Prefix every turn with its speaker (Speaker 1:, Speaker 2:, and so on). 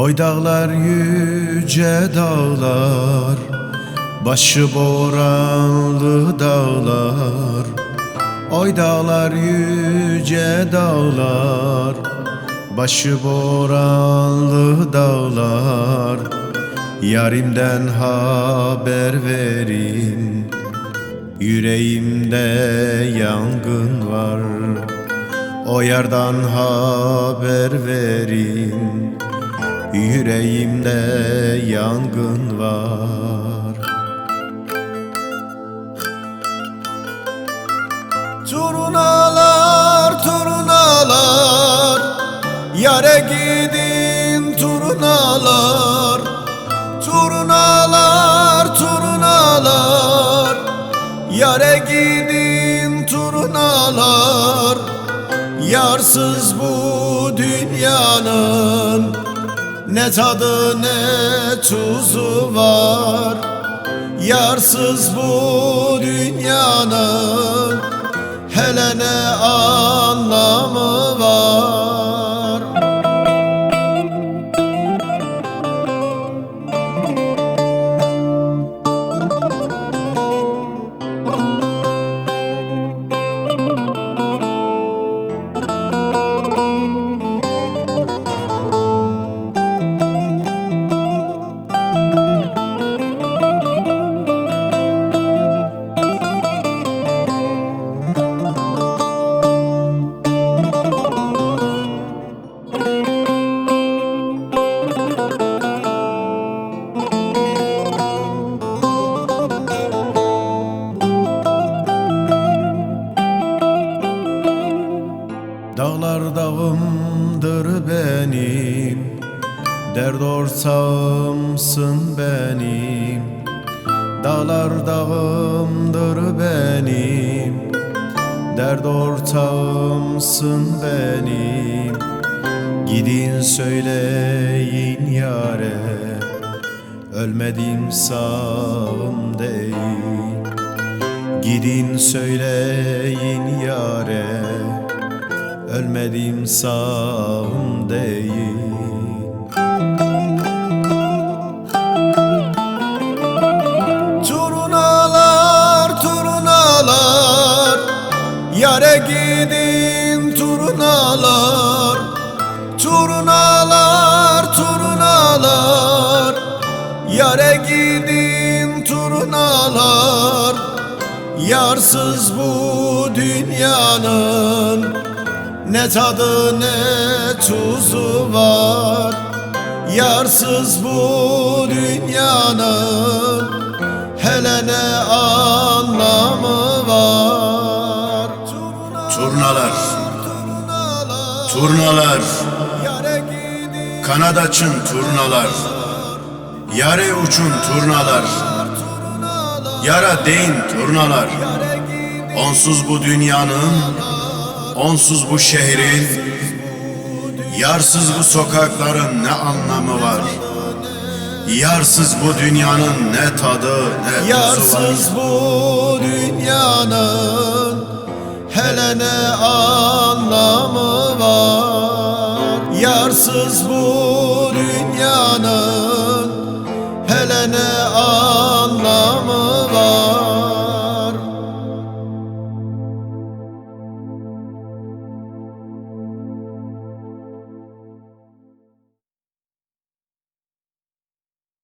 Speaker 1: Oy dağlar yüce dağlar, başı boranlı dağlar. Oy dağlar yüce dağlar, başı boranlı dağlar. Yarimden haber verin, yüreğimde yangın var. O yardan haber verin, yüreğimde yangın var. Turunalar, turunalar, yare gidin turunalar. Turunalar, turunalar, yare gidin turunalar. Yarsız bu dünyanın ne tadı ne tuzu var. Yarsız bu dünyanın hele ne anlamı var. Dağlar dağımdır benim, dert ortağımsın benim. Dağlar dağımdır benim, dert ortağımsın benim. Gidin söyleyin yâre, ölmedim sağım değil. Gidin söyleyin yâre, ölmedim sağım değil. Turunalar, turunalar, yare gidin turunalar. Turunalar, turunalar, yare gidin turunalar. Yarsız bu dünyanın ne tadı ne tuzu var. Yarsız bu dünyanın hele ne anlamı var.
Speaker 2: Turnalar, turnalar, kanat açın turnalar. Yare uçun turnalar, yara değin turnalar. Onsuz bu dünyanın, onsuz bu şehrin, yarsız bu sokakların ne anlamı var? Yarsız bu dünyanın ne tadı ne tuzu var?
Speaker 1: Yarsız bu dünyanın hele ne anlamı var? Yarsız bu